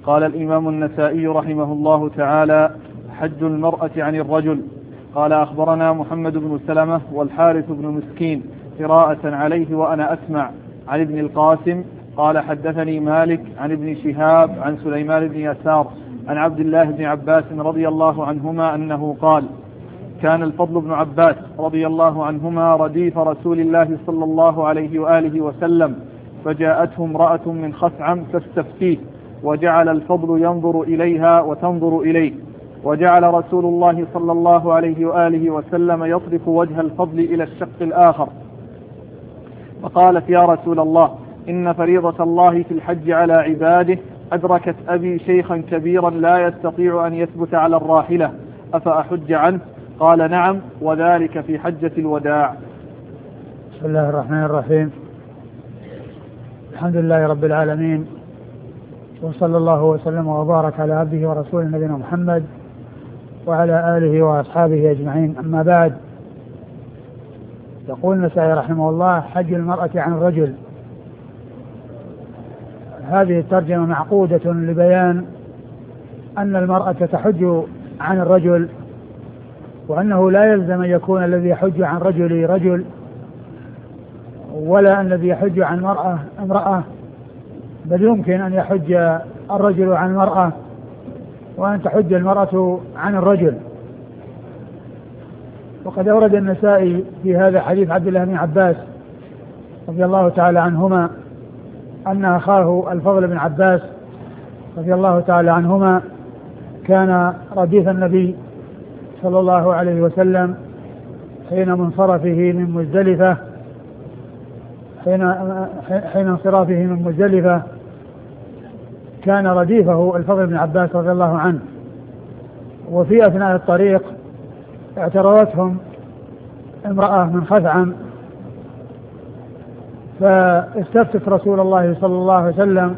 قال الإمام النسائي رحمه الله تعالى: حج المرأة عن الرجل. قال: أخبرنا محمد بن سلمة والحارث بن مسكين قراءة عليه وأنا أسمع عن ابن القاسم قال: حدثني مالك عن ابن شهاب عن سليمان بن يسار عن عبد الله بن عباس رضي الله عنهما أنه قال: كان الفضل بن عباس رضي الله عنهما رديف رسول الله صلى الله عليه وآله وسلم، فجاءته امرأة من خثعم تستفتيه، وجعل الفضل ينظر إليها وتنظر إليه، وجعل رسول الله صلى الله عليه وآله وسلم يصرف وجه الفضل إلى الشق الآخر، فقالت: يا رسول الله، إن فريضة الله في الحج على عباده أدركت أبي شيخا كبيرا لا يستطيع أن يثبت على الراحلة، أفأحج عنه؟ قال: نعم، وذلك في حجة الوداع. بسم الله الرحمن الرحيم. الحمد لله رب العالمين، وصلى الله وسلم وبارك على عبده ورسوله نبينا محمد وعلى آله وأصحابه أجمعين. أما بعد، يقول النسائي رحمه الله: حج المرأة عن الرجل. هذه الترجمة معقودة لبيان أن المرأة تحج عن الرجل، وأنه لا يلزم أن يكون الذي يحج عن رجل رجل، ولا الذي يحج عن مرأة امرأة، بل يمكن أن يحج الرجل عن المرأة وأن تحج المرأة عن الرجل. وقد أورد النسائي في هذا حديث عبد الله بن عباس رضي الله تعالى عنهما أن أخاه الفضل بن عباس رضي الله تعالى عنهما كان رديف النبي صلى الله عليه وسلم حين منصرفه من مزدلفة، حين انصرافه من مزدلفة كان رديفه الفضل بن عباس رضي الله عنه. وفي أثناء الطريق اعترضتهم امرأة من خثعم، فاستفتت رسول الله صلى الله عليه وسلم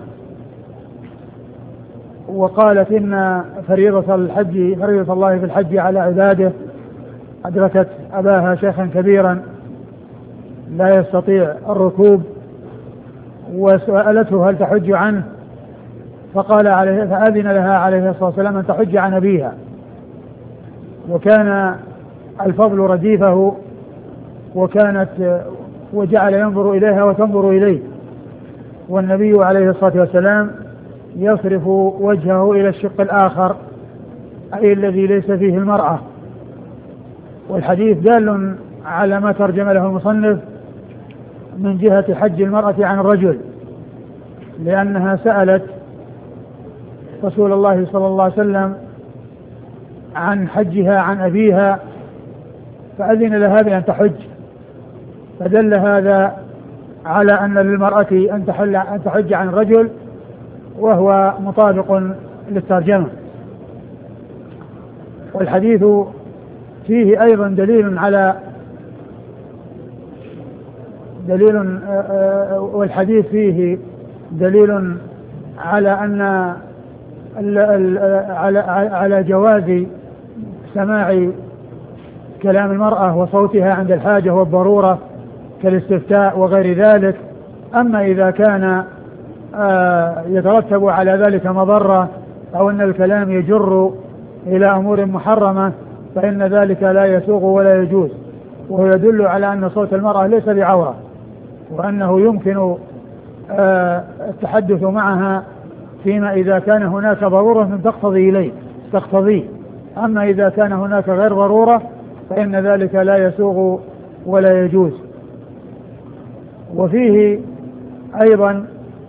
وقالت: إن فريضة الله في الحج على عباده أدركت أباها شيخا كبيرا لا يستطيع الركوب، وسألته: هل تحج عنه؟ فأذن لها عليه الصلاة والسلام أن تحج عن أبيها. وكان الفضل رديفه، وجعل ينظر إليها وتنظر إليه، والنبي عليه الصلاة والسلام يصرف وجهه إلى الشق الآخر، أي الذي ليس فيه المرأة. والحديث دال على ما ترجم له المصنف من جهة حج المرأة عن الرجل، لأنها سألت رسول الله صلى الله عليه وسلم عن حجها عن أبيها، فأذن لها بأن تحج، فدل هذا على أن للمرأة أن تحج عن الرجل، وهو مطابق للترجمة. والحديث فيه أيضا والحديث فيه دليل على أن على جواز سماع كلام المرأة وصوتها عند الحاجة والضرورة كالاستفتاء وغير ذلك. أما إذا كان يترتب على ذلك مضرة أو أن الكلام يجر إلى أمور محرمة فإن ذلك لا يسوغ ولا يجوز، وهو يدل على أن صوت المرأة ليس بعورة، وأنه يمكن التحدث معها فيما إذا كان هناك ضرورة تقتضيه. أما إذا كان هناك غير ضرورة فإن ذلك لا يسوغ ولا يجوز. وفيه أيضا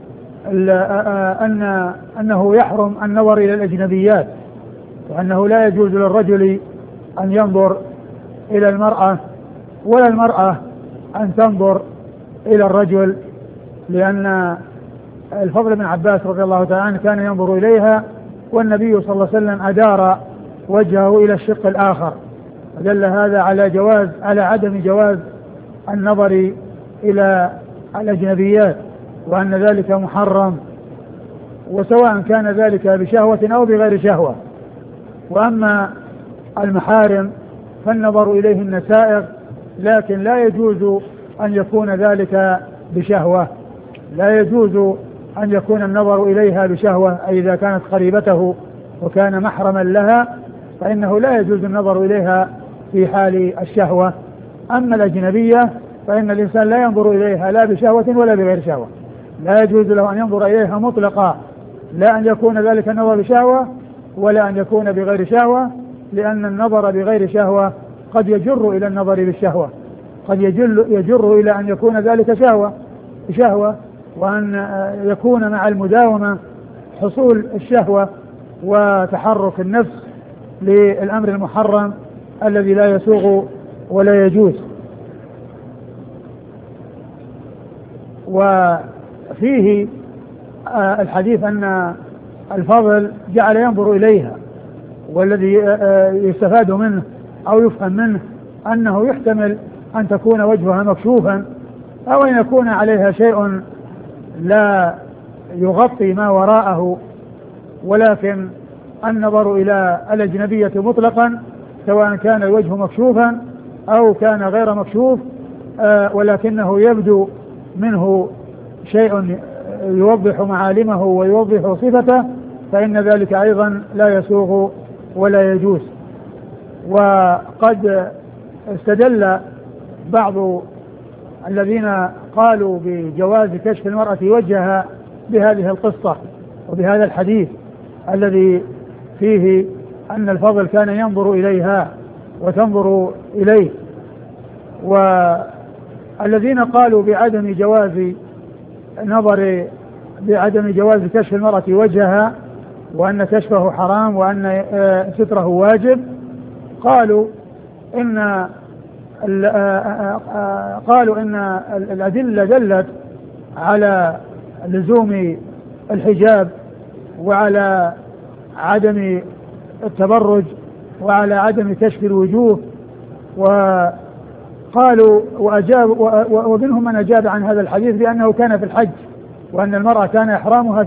أنه يحرم النظر إلى الأجنبيات، وأنه لا يجوز للرجل أن ينظر إلى المرأة ولا المرأة أن تنظر إلى الرجل، لأن الفضل بن عباس رضي الله تعالى عنه كان ينظر إليها، والنبي صلى الله عليه وسلم أدار وجهه إلى الشق الآخر، فدل هذا على عدم جواز النظر إلى الأجنبيات، وأن ذلك محرم، وسواء كان ذلك بشهوة أو بغير شهوة. وأما المحارم فالنظر إليهن سائغ، لكن لا يجوز أن يكون ذلك بشهوة، لا يجوز أن يكون النظر إليها بشهوة، أي إذا كانت قريبته وكان محرما لها فإنه لا يجوز النظر إليها في حال الشهوة. أما الأجنبية فإن الإنسان لا ينظر إليها لا بشهوة ولا بغير شهوة، لا يجوز له أن ينظر إليها مطلقا، لا أن يكون ذلك النظر بشهوة ولا أن يكون بغير شهوة، لأن النظر بغير شهوة قد يجر إلى النظر بالشهوة، قد يجر إلى أن يكون ذلك شهوة، وأن يكون مع المداومة حصول الشهوة وتحرك النفس للأمر المحرم الذي لا يسوغ ولا يجوز. وفيه الحديث أن الفضل جعل ينظر إليها، والذي يستفاد منه أو يفهم منه أنه يحتمل أن تكون وجهها مكشوفا أو أن يكون عليها شيء لا يغطي ما وراءه، ولكن النظر إلى الأجنبية مطلقا سواء كان الوجه مكشوفا أو كان غير مكشوف ولكنه يبدو منه شيء يوضح معالمه ويوضح صفته، فإن ذلك أيضا لا يسوغ ولا يجوز. وقد استدل بعض الذين قالوا بجواز كشف المرأة وجهها بهذه القصة وبهذا الحديث الذي فيه أن الفضل كان ينظر إليها وتنظر إليه. والذين قالوا بعدم جواز كشف المرأة وجهها وأن كشفه حرام وأن ستره واجب قالوا إن الأدلة دلت على لزوم الحجاب وعلى عدم التبرج وعلى عدم كشف الوجوه، وقالوا ومنهم من أجاب عن هذا الحديث بأنه كان في الحج، وأن المرأة كان إحرامها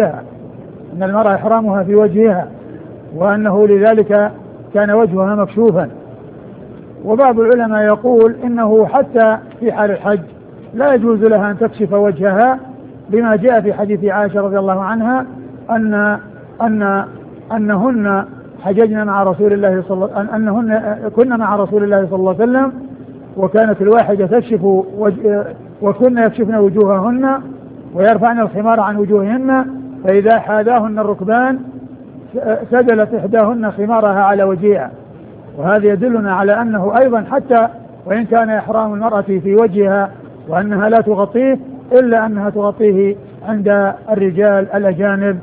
في وجهها، وأنه لذلك كان وجهها مكشوفا. وبعض العلماء يقول إنه حتى في حال الحج لا يجوز لها أن تكشف وجهها، بما جاء في حديث عائشة رضي الله عنها أنهن حججن مع رسول الله أنهن كن مع رسول الله صلى الله عليه وسلم، وكانت الواحدة تكشف وكن يكشفن وجوههن ويرفعن الخمار عن وجوههن، فإذا حاذاهن الركبان سدلت إحداهن خمارها على وجهها. وهذا يدلنا على أنه أيضا حتى وإن كان إحرام المرأة في وجهها وأنها لا تغطيه إلا أنها تغطيه عند الرجال الأجانب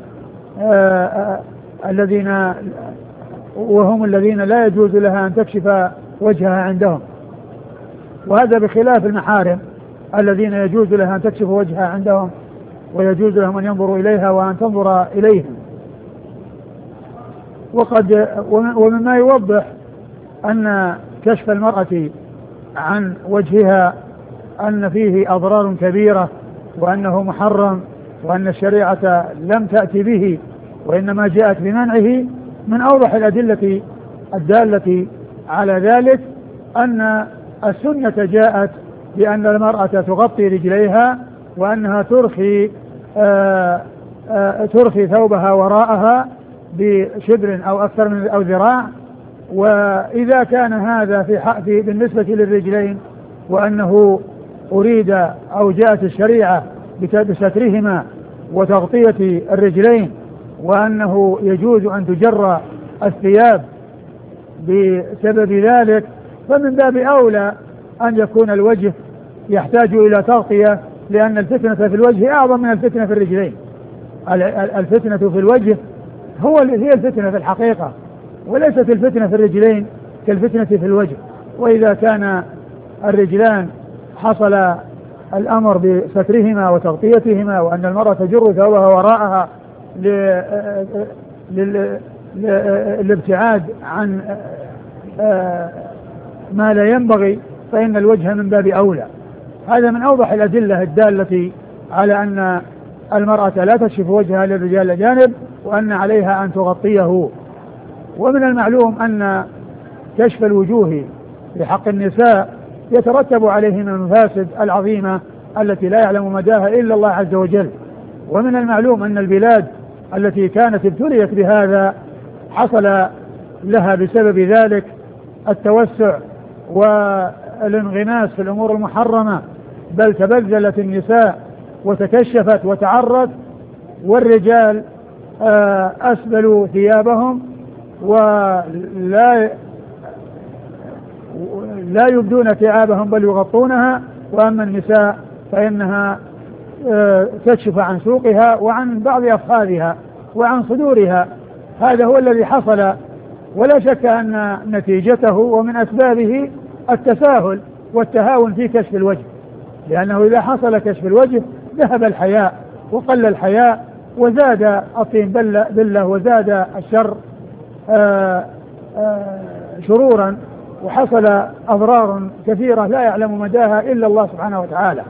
وهم الذين لا يجوز لها أن تكشف وجهها عندهم، وهذا بخلاف المحارم الذين يجوز لها أن تكشف وجهها عندهم ويجوز لهم أن ينظروا إليها وأن تنظر إليهم. ومما يوضح أن كشف المرأة عن وجهها أن فيه أضرار كبيرة وأنه محرم وأن الشريعة لم تأتي به وإنما جاءت بمنعه، من أوضح الأدلة الدالة على ذلك أن السنة جاءت بأن المرأة تغطي رجليها وأنها ترخي ثوبها وراءها بشبر أو أكثر من أو ذراع. وإذا كان هذا بالنسبة للرجلين وأنه أريد أو جاءت الشريعة بسترهما وتغطية الرجلين وأنه يجوز أن تجر الثياب بسبب ذلك، فمن باب أولى أن يكون الوجه يحتاج إلى تغطية، لأن الفتنة في الوجه أعظم من الفتنة في الرجلين. الفتنة في الوجه هي الفتنة في الحقيقة، وليست الفتنة في الرجلين كالفتنة في الوجه. وإذا كان الرجلان حصل الأمر بسترهما وتغطيتهما وأن المرأة تجر ثوبها وراءها للابتعاد عن ما لا ينبغي، فإن الوجه من باب أولى. هذا من أوضح الأدلة الدالة على أن المرأة لا تكشف وجهها للرجال الأجانب وأن عليها أن تغطيه. ومن المعلوم أن كشف الوجوه في حق النساء يترتب عليه من المفاسد العظيمة التي لا يعلم مداها إلا الله عز وجل، ومن المعلوم أن البلاد التي كانت ابتليت بهذا حصل لها بسبب ذلك التوسع والانغماس في الأمور المحرمة، بل تبذلت النساء وتكشفت وتعرت، والرجال أسبلوا ثيابهم ولا يبدون ثيابهم بل يغطونها، وأما النساء فإنها تكشف عن سوقها وعن بعض أفخاذها وعن صدورها. هذا هو الذي حصل، ولا شك أن نتيجته ومن أسبابه التساهل والتهاون في كشف الوجه، لأنه إذا حصل كشف الوجه ذهب الحياء وقل الحياء وزاد الطين بلة وزاد الشر شرورا، وحصل أضرار كثيرة لا يعلم مداها إلا الله سبحانه وتعالى.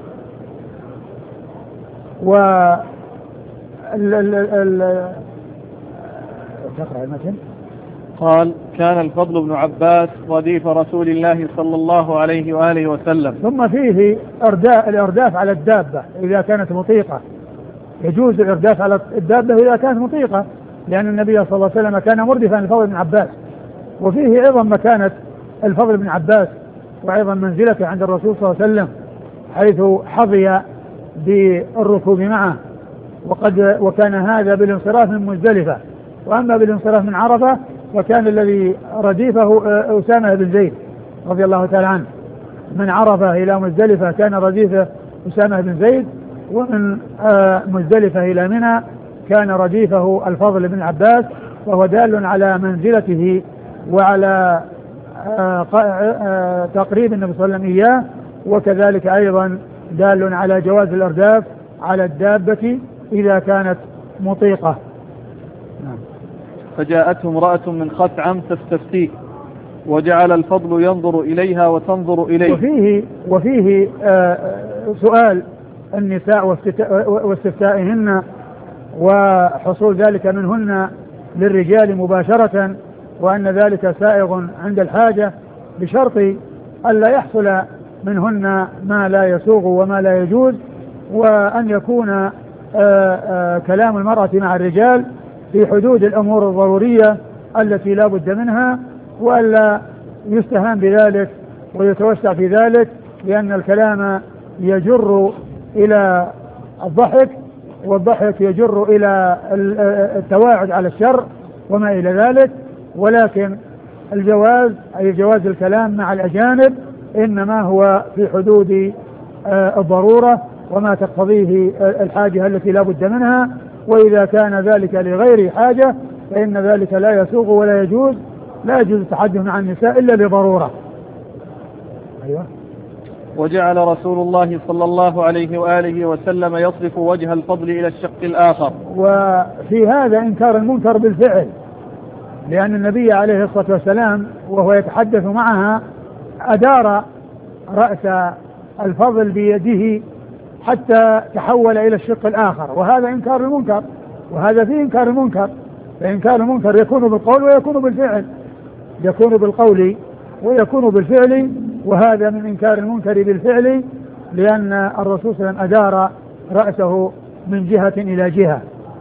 تقرأ المتن. قال: كان الفضل بن عباس رديف رسول الله صلى الله عليه وآله وسلم. ثم فيه الإرداف على الدابة إذا كانت مطيقة، يجوز الإرداف على الدابة إذا كانت مطيقة، لأن النبي صلى الله عليه وسلم كان مردفا للفضل بن عباس. وفيه أيضا مكانة الفضل بن عباس وأيضا منزلته عند الرسول صلى الله عليه وسلم، حيث حظي بالركوب معه، وكان هذا بالانصراف من مزدلفة. وأما بالانصراف من عرفة وكان الذي رديفه أسامة بن زيد رضي الله تعالى عنه، من عرفة إلى مزدلفة كان رديفه أسامة بن زيد، ومن مزدلفة إلى منى كان رديفه الفضل بن عباس، وهو دال على منزلته وعلى تقريب النبي صلى الله عليه وسلم إياه، وكذلك أيضا دال على جواز الإرداف على الدابة إذا كانت مطيقة. فجاءته امرأة من خثعم تستفتيه، وجعل الفضل ينظر إليها وتنظر إليه. وفيه سؤال النساء واستفتائهن وحصول ذلك منهن للرجال مباشرة، وأن ذلك سائغ عند الحاجة، بشرط ألا يحصل منهن ما لا يسوغ وما لا يجوز، وأن يكون كلام المرأة مع الرجال في حدود الأمور الضرورية التي لا بد منها، وألا يستهان بذلك ويتوسع في ذلك، لأن الكلام يجر إلى الضحك، والضحك يجر إلى التواعد على الشر وما إلى ذلك. ولكن الجواز أي جواز الكلام مع الأجانب إنما هو في حدود الضرورة وما تقتضيه الحاجة التي لا بد منها، وإذا كان ذلك لغير حاجة فإن ذلك لا يسوغ ولا يجوز. لا يجوز التحدث مع النساء إلا لضرورة. أيوة. وجعل رسول الله صلى الله عليه وآله وسلم يصرف وجه الفضل إلى الشق الآخر. وفي هذا إنكار المنكر بالفعل، لأن النبي عليه الصلاة والسلام وهو يتحدث معها أدار رأس الفضل بيده حتى تحول إلى الشق الآخر، وهذا إنكار المنكر، وهذا فيه إنكار المنكر. فإنكار المنكر يكون بالقول ويكون بالفعل، يكون بالقول ويكون بالفعل، وهذا من إنكار المنكر بالفعل، لأن الرسول صلى الله عليه وسلم أدار رأسه من جهة إلى جهة.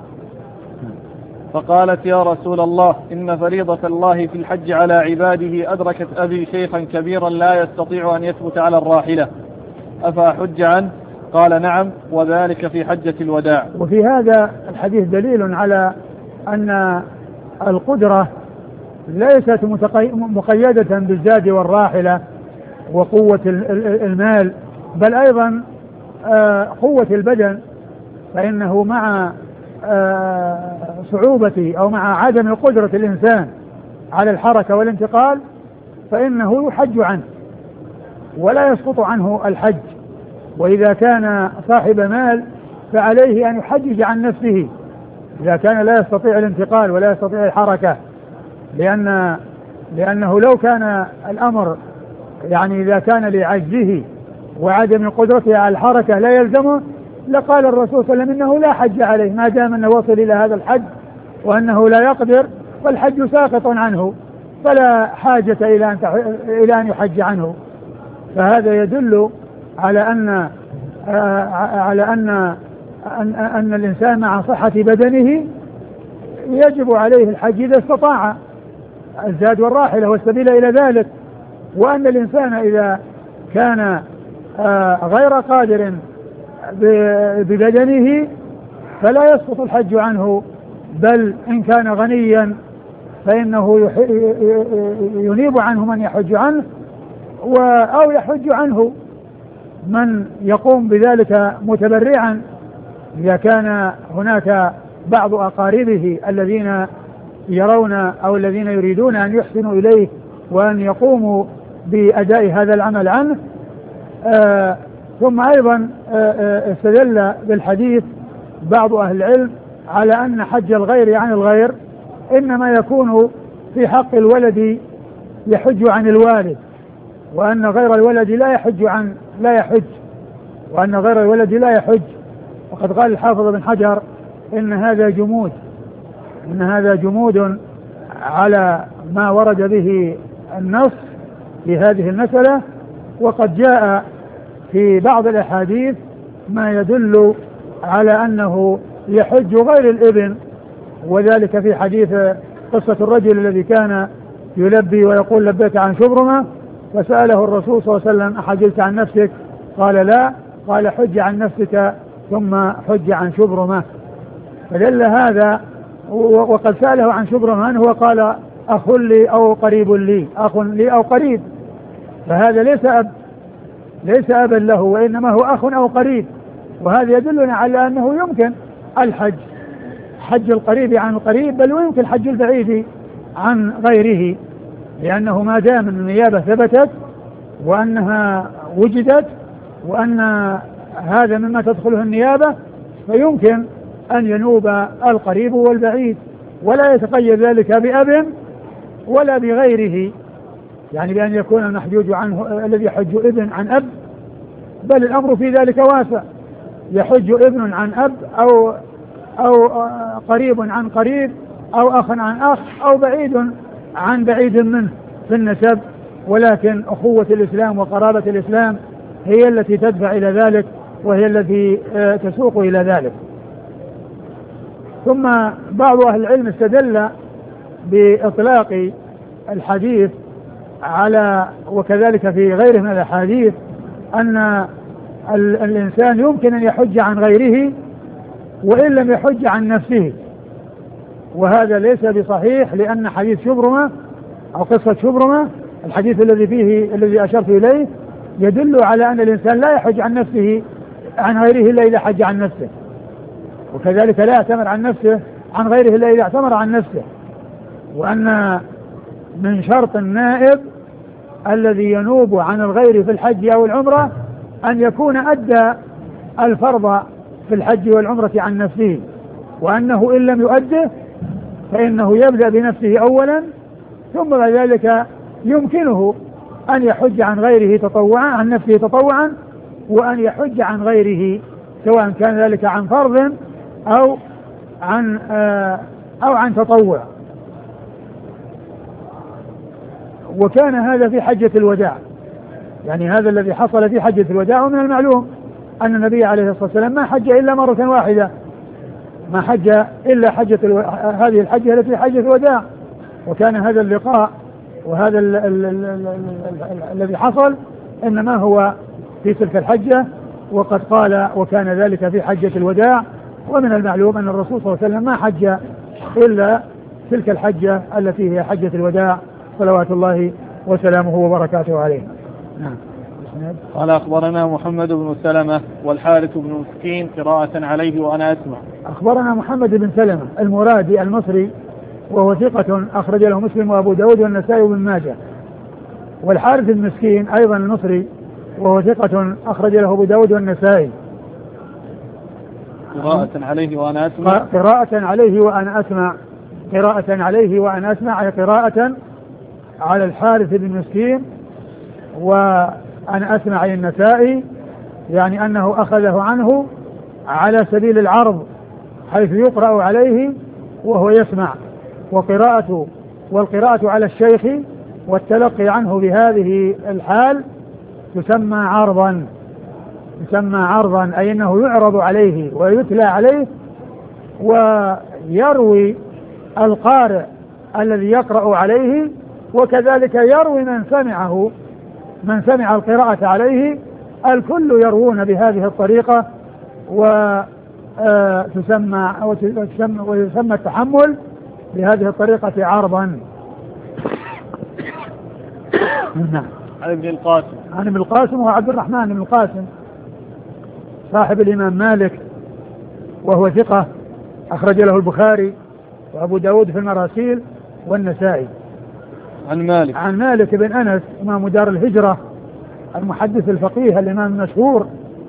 فقالت: يا رسول الله، إن فريضة الله في الحج على عباده أدركت أبي شيخا كبيرا لا يستطيع أن يثبت على الراحلة، أفأحج عنه؟ قال: نعم، وذلك في حجة الوداع. وفي هذا الحديث دليل على أن القدرة ليست مقيدة بالزاد والراحلة وقوة المال، بل أيضا قوة البدن، فإنه مع صعوبة أو مع عدم قدرة الإنسان على الحركة والانتقال فإنه يحج عنه ولا يسقط عنه الحج. وإذا كان صاحب مال فعليه أن يحجج عن نفسه إذا كان لا يستطيع الانتقال ولا يستطيع الحركة، لأنه لو كان الأمر يعني إذا كان لعجزه وعدم قدرته على الحركة لا يلزمه لقال الرسول صلى الله عليه وسلم إنه لا حج عليه ما دام أنه وصل إلى هذا الحج، وأنه لا يقدر فالحج ساقط عنه فلا حاجة إلى أن يحج عنه. فهذا يدل على أن أن الإنسان مع صحة بدنه يجب عليه الحج إذا استطاع الزاد والراحلة والسبيل إلى ذلك، وأن الإنسان إذا كان غير قادر ببدنه فلا يسقط الحج عنه، بل إن كان غنيا فإنه ينيب عنه من يحج عنه، أو يحج عنه من يقوم بذلك متبرعا إذا كان هناك بعض أقاربه الذين يرون أو الذين يريدون أن يحسنوا إليه وأن يقوموا بأداء هذا العمل عنه. ثم أيضا استدل بالحديث بعض أهل العلم على أن حج الغير عن الغير إنما يكون في حق الولد يحج عن الوالد، وأن غير الولد لا يحج وأن غير الولد لا يحج. وقد قال الحافظ بن حجر إن هذا جمود على ما ورد به النص في هذه المسألة، وقد جاء في بعض الأحاديث ما يدل على أنه يحج غير الابن، وذلك في حديث قصة الرجل الذي كان يلبي ويقول لبيك عن شبرمة، فسأله الرسول صلى الله عليه وسلم أحجلت عن نفسك؟ قال لا، قال حج عن نفسك ثم حج عن شبرمة. فدل هذا، وقد سأله عن شبرمة من هو؟ قال أخ لي أو قريب لي، أخ لي أو قريب، فهذا ليس أبا له، وإنما هو أخ أو قريب. وهذا يدلنا على أنه يمكن الحج، حج القريب عن القريب، بل ويمكن حج البعيد عن غيره، لأنه ما دام النيابة ثبتت وأنها وجدت وأن هذا مما تدخله النيابة، فيمكن أن ينوب القريب والبعيد، ولا يتقيد ذلك بأب ولا بغيره، يعني بأن يكون المحجوج عنه الذي يحج ابن عن أب، بل الأمر في ذلك واسع، يحج ابن عن أب أو قريب عن قريب أو أخ عن أخ أو بعيد عن بعيد منه في النسب، ولكن أخوة الإسلام وقرابة الإسلام هي التي تدفع إلى ذلك، وهي التي تسوق إلى ذلك. ثم بعض أهل العلم استدل بإطلاق الحديث على، وكذلك في غيره من الأحاديث، أن الإنسان يمكن أن يحج عن غيره وإن لم يحج عن نفسه، وهذا ليس بصحيح، لأن حديث شبرمة أو قصة شبرمة الحديث الذي أشرت إليه يدل على أن الإنسان لا يحج عن نفسه عن غيره إلا إذا حج عن نفسه، وكذلك لا يعتمر عن نفسه عن غيره إلا إذا اعتمر عن نفسه، وأن من شرط النائب الذي ينوب عن الغير في الحج أو العمرة أن يكون أدى الفرض في الحج والعمرة عن نفسه، وأنه إن لم يؤده فإنه يبدأ بنفسه أولا، ثم بعد ذلك يمكنه أن يحج عن غيره تطوعا، عن نفسه تطوعا، وأن يحج عن غيره سواء كان ذلك عن فرض أو عن تطوع. وكان هذا في حجة الوداع، يعني هذا الذي حصل في حجة الوداع. ومن المعلوم أن النبي عليه الصلاة والسلام ما حج إلا مرة واحدة، ما حج إلا هذه الحجة التي حجة الوداع، وكان هذا اللقاء وهذا الذي حصل إنما هو في تلك الحجة، وقد قال وكان ذلك في حجة الوداع. ومن المعلوم أن الرسول صلى الله عليه وسلم ما حج إلا تلك الحجة التي هي حجة الوداع صلوات الله وسلامه وبركاته عليه. نعم. قال أخبرنا محمد بن سلمة والحارث بن مسكين قراءة عليه وأنا أسمع. أخبرنا محمد بن سلمة المرادي المصري وهو ثقة أخرج له مسلم وأبو داود والنسائي وابن ماجه. والحارث بن مسكين أيضا المصري وهو ثقة أخرج له أبو داود والنسائي. قراءة عليه وأنا أسمع. قراءة عليه وأنا أسمع. قراءة عليه وأنا أسمع، قراءة على الحارث بن مسكين وأنا أسمع النسائي، يعني أنه أخذه عنه على سبيل العرض حيث يقرأ عليه وهو يسمع، والقراءة على الشيخ والتلقي عنه بهذه الحال تسمى عرضا، يسمى عرضا أي أنه يعرض عليه ويتلى عليه، ويروي القارئ الذي يقرأ عليه، وكذلك يروي من سمع القراءة عليه. الكل يروون بهذه الطريقة، ويسمى التحمل بهذه الطريقة عرضا. عن ابن القاسم. عن ابن القاسم هو عبد الرحمن بن القاسم صاحب الإمام مالك، وهو ثقة أخرج له البخاري وأبو داود في المراسيل والنسائي. عن مالك بن أنس إمام دار الهجرة المحدث الفقيه الإمام المشهور،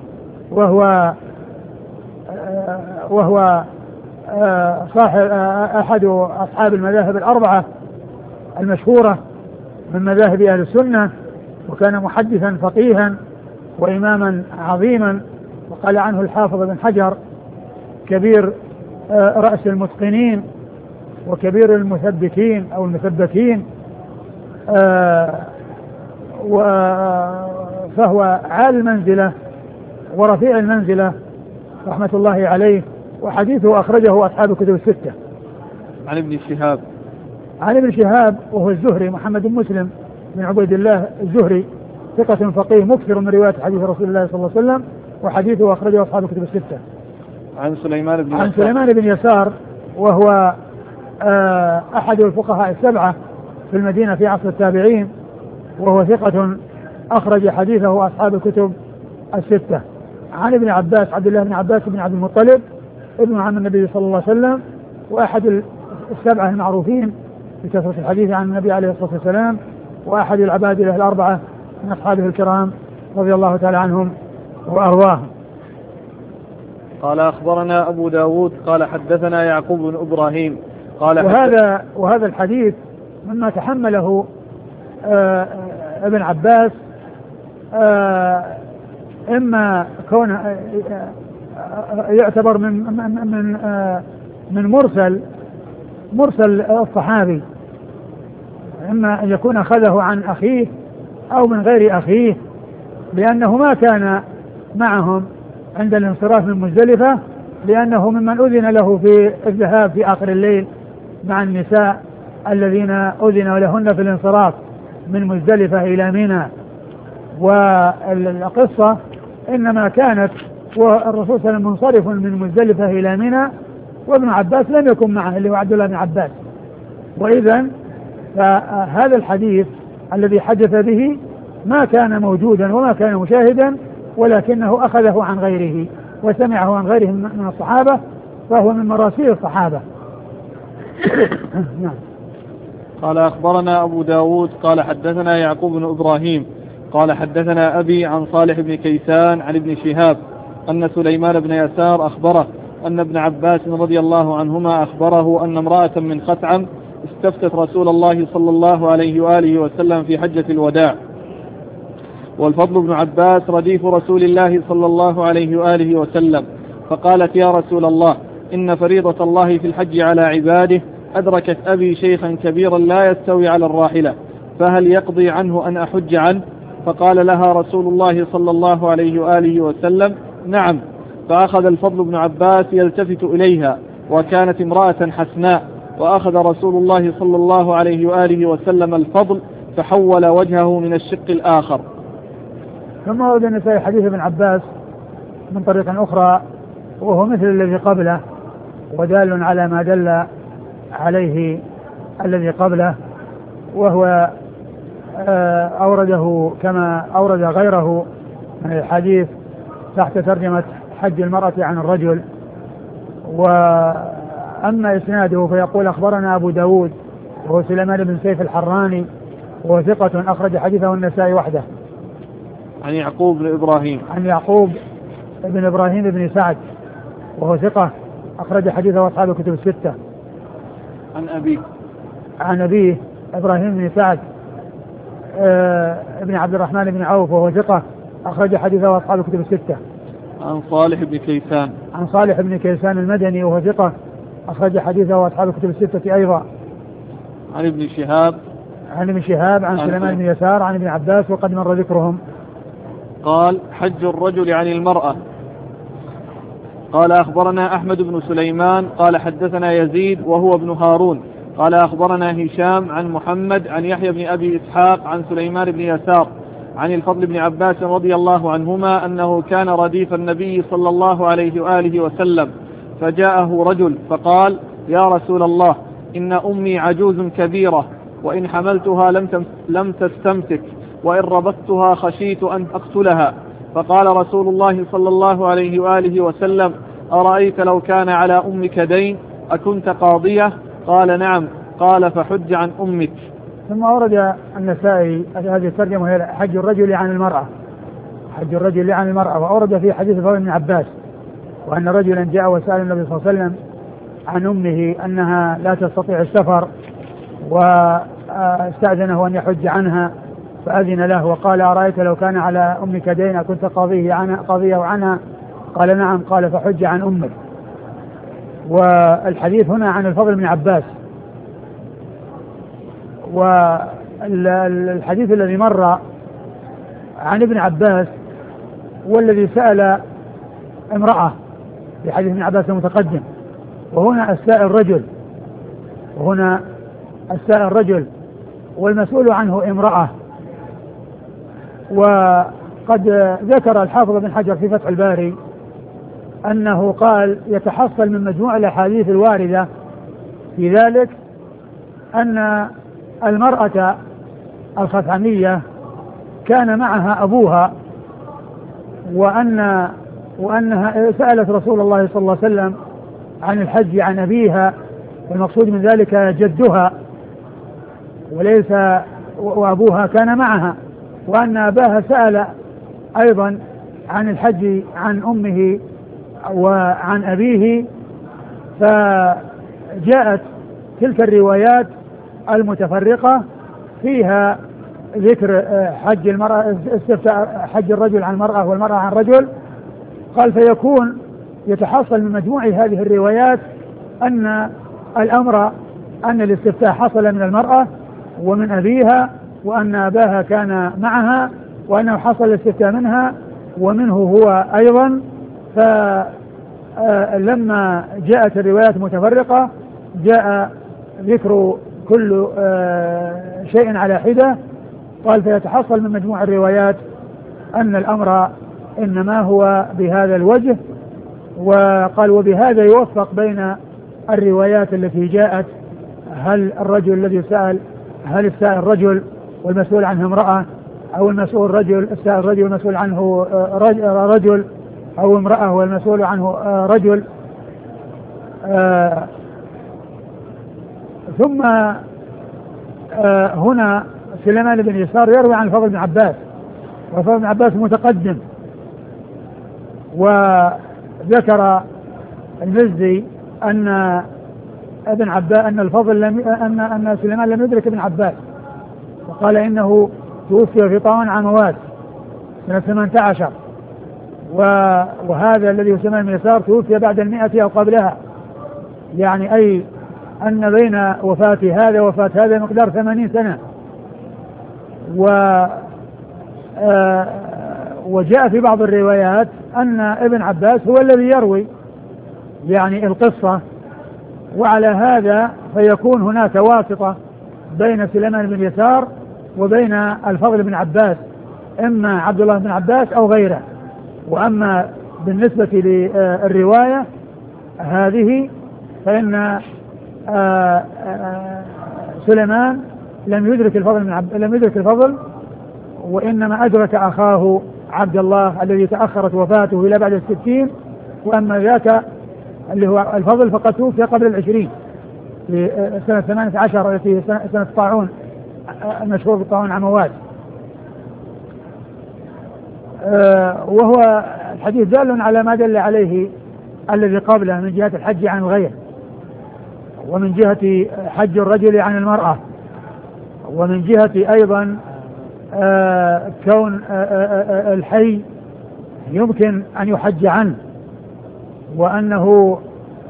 وهو صاحب أحد أصحاب المذاهب الأربعة المشهورة من مذاهب أهل السنة، وكان محدثا فقيها وإماما عظيما، وقال عنه الحافظ بن حجر كبير رأس المتقنين وكبير المثبتين أو المثبتين، فهو عالي المنزلة ورفيع المنزلة رحمة الله عليه، وحديثه أخرجه أصحاب الكتب الستة. عن ابن شهاب وهو الزهري محمد بن مسلم بن عبيد الله الزهري، ثقة فقيه مكثر من رواية حديث رسول الله صلى الله عليه وسلم، وحديثه أخرجه أصحاب الكتب الستة. عن سليمان بن يسار وهو أحد الفقهاء السبعة في المدينة في عصر التابعين، وهو ثقة أخرج حديثه أصحاب الكتب الستة. عن ابن عباس عبد الله بن عباس بن عبد المطلب ابن عم النبي صلى الله عليه وسلم، وأحد السبعة المعروفين بكثرة الحديث عن النبي عليه الصلاة والسلام، وأحد العبادلة الأربعة من أصحابه الكرام رضي الله تعالى عنهم وأرضاهم. قال أخبرنا أبو داود قال حدثنا يعقوب بن إبراهيم قال وهذا الحديث مما تحمله ابن عباس، إما كون يعتبر من مرسل الصحابي، إما أن يكون أخذه عن أخيه أو من غير أخيه، لأنه ما كان معهم عند الانصراف من مزدلفة، لأنه ممن أذن له في الذهاب في آخر الليل مع النساء الذين أذن لهن في الانصراف من مزدلفة إلى منى. والقصة إنما كانت والرسول صلى الله عليه وسلم منصرف من مزدلفة إلى منى، وابن عباس لم يكن معه اللي هو عبد الله بن عباس، وإذن فهذا الحديث الذي حدث به ما كان موجودا وما كان مشاهدا، ولكنه أخذه عن غيره وسمعه عن غيره من الصحابة، فهو من مراسيل الصحابة. نعم. قال أخبرنا أبو داود قال حدثنا يعقوب بن إبراهيم قال حدثنا أبي عن صالح بن كيسان عن ابن شهاب أن سليمان بن يسار أخبره أن ابن عباس رضي الله عنهما أخبره أن امرأة من خثعم استفتت رسول الله صلى الله عليه وآله وسلم في حجة الوداع، والفضل بن عباس رديف رسول الله صلى الله عليه وآله وسلم، فقالت يا رسول الله إن فريضة الله في الحج على عباده أدركت أبي شيخا كبيرا لا يستوي على الراحلة، فهل يقضي عنه أن أحج عنه؟ فقال لها رسول الله صلى الله عليه وآله وسلم نعم. فأخذ الفضل بن عباس يلتفت إليها، وكانت امرأة حسناء، وأخذ رسول الله صلى الله عليه وآله وسلم الفضل فحول وجهه من الشق الآخر. ثم ورد النسائي حديث ابن عباس من طريق أخرى وهو مثل الذي قبله، ودال على ما دل عليه الذي قبله، وهو أورده كما أورد غيره من الحديث تحت ترجمة حج المرأة عن الرجل. وأما إسناده فيقول أخبرنا أبو داود وهو سليمان بن سيف الحراني وهو ثقة أخرج حديثه النسائي وحده. عن يعقوب بن إبراهيم بن سعد وهو ثقة أخرج حديثه أصحاب الكتب الستة. عن أبيه إبراهيم بن سعد ابن عبد الرحمن بن عوف وهو ثقة أخرج حديثه أصحاب الكتب الستة. عن صالح بن كيسان المدني وهو ثقة أخرج حديثه أصحاب الكتب الستة أيضا. عن ابن شهاب عن سليمان بن يسار عن ابن عباس وقد مر ذكرهم. قال: حج الرجل عن المرأة. قال: أخبرنا أحمد بن سليمان قال حدثنا يزيد وهو ابن هارون قال أخبرنا هشام عن محمد عن يحيى بن أبي إسحاق عن سليمان بن يسار عن الفضل بن عباس رضي الله عنهما أنه كان رديف النبي صلى الله عليه وآله وسلم، فجاءه رجل فقال: يا رسول الله، إن أمي عجوز كبيرة، وإن حملتها لم تستمسك، وإن ربطتها خشيت أن أقتلها. فقال رسول الله صلى الله عليه وآله وسلم: أرأيت لو كان على أمك دين أكنت قاضية؟ قال: نعم. قال: فحج عن أمك. ثم أورد النسائي هذه الترجمة هي حج الرجل عن المرأة، حج الرجل عن المرأة. وأورد في حديث الفضل بن عباس وأن رجلا جاء وسأل النبي صلى الله عليه وسلم عن أمه أنها لا تستطيع السفر، واستأذنه أن يحج عنها فأذن له وقال: أرأيت لو كان على أمك دين أكنت قاضية عنها؟ قال: نعم. قال: فحج عن أمك. والحديث هنا عن الفضل بن عباس. والحديث الذي مر عن ابن عباس والذي سأل امرأة في حديث ابن عباس المتقدم، وهنا السائل رجل والمسؤول عنه امرأة. وقد ذكر الحافظ بن حجر في فتح الباري أنه قال: يتحصل من مجموع الأحاديث الواردة في ذلك أن المرأة الخثعمية كان معها أبوها، وأنها سألت رسول الله صلى الله عليه وسلم عن الحج عن أبيها، والمقصود من ذلك جدها وليس وأبوها كان معها، وأن أباها سأل أيضا عن الحج عن أمه وعن أبيه. فجاءت تلك الروايات المتفرقة فيها ذكر حج المرأة، استفتاء حج الرجل عن المرأة والمرأة عن الرجل. قال: فيكون يتحصل من مجموع هذه الروايات أن الأمر أن الاستفتاء حصل من المرأة ومن أبيها، وأن أباها كان معها، وأنه حصل الاستفتاء منها ومنه هو أيضا. فلما جاءت الروايات متفرقة جاء ذكر كل شيء على حدة. قال: فيتحصل من مجموع الروايات أن الأمر إنما هو بهذا الوجه. وقال: وبهذا يوفق بين الروايات التي جاءت، هل الرجل الذي سأل، هل السائل رجل والمسؤول عنه امرأة، أو المسؤول رجل السائل رجل والمسؤول عنه رجل، أو امرأة والمسؤول عنه رجل. ثم هنا سليمان بن يسار يروي عن الفضل بن عباس، والفضل بن عباس متقدم. وذكر المزي أن ابن عباس أن الفضل أن سليمان لم يدرك ابن عباس، وقال إنه توفي في طاعون عموات سنة 18. وهذا الذي هو سليمان بن يسار توفي بعد 100 أو قبلها، يعني أي أن بين وفاة هذا ووفاة هذا مقدار 80 سنة. وجاء في بعض الروايات أن ابن عباس هو الذي يروي يعني القصة، وعلى هذا فيكون هناك واسطة بين سليمان بن يسار وبين الفضل بن عباس، إما عبد الله بن عباس أو غيره. وأما بالنسبة للرواية هذه فإن سليمان لم يدرك الفضل، وإنما أدرك أخاه عبد الله الذي تأخرت وفاته إلى بعد 60. وأما ذاك اللي هو الفضل فقد توفي قبل 20 في سنة 18 التي سنة الطاعون المشهور بالطاعون عموات. وهو الحديث دال على ما دل عليه الذي قبله من جهة الحج عن الغير، ومن جهة حج الرجل عن المرأة، ومن جهة أيضا كون الحي يمكن أن يحج عنه، وأنه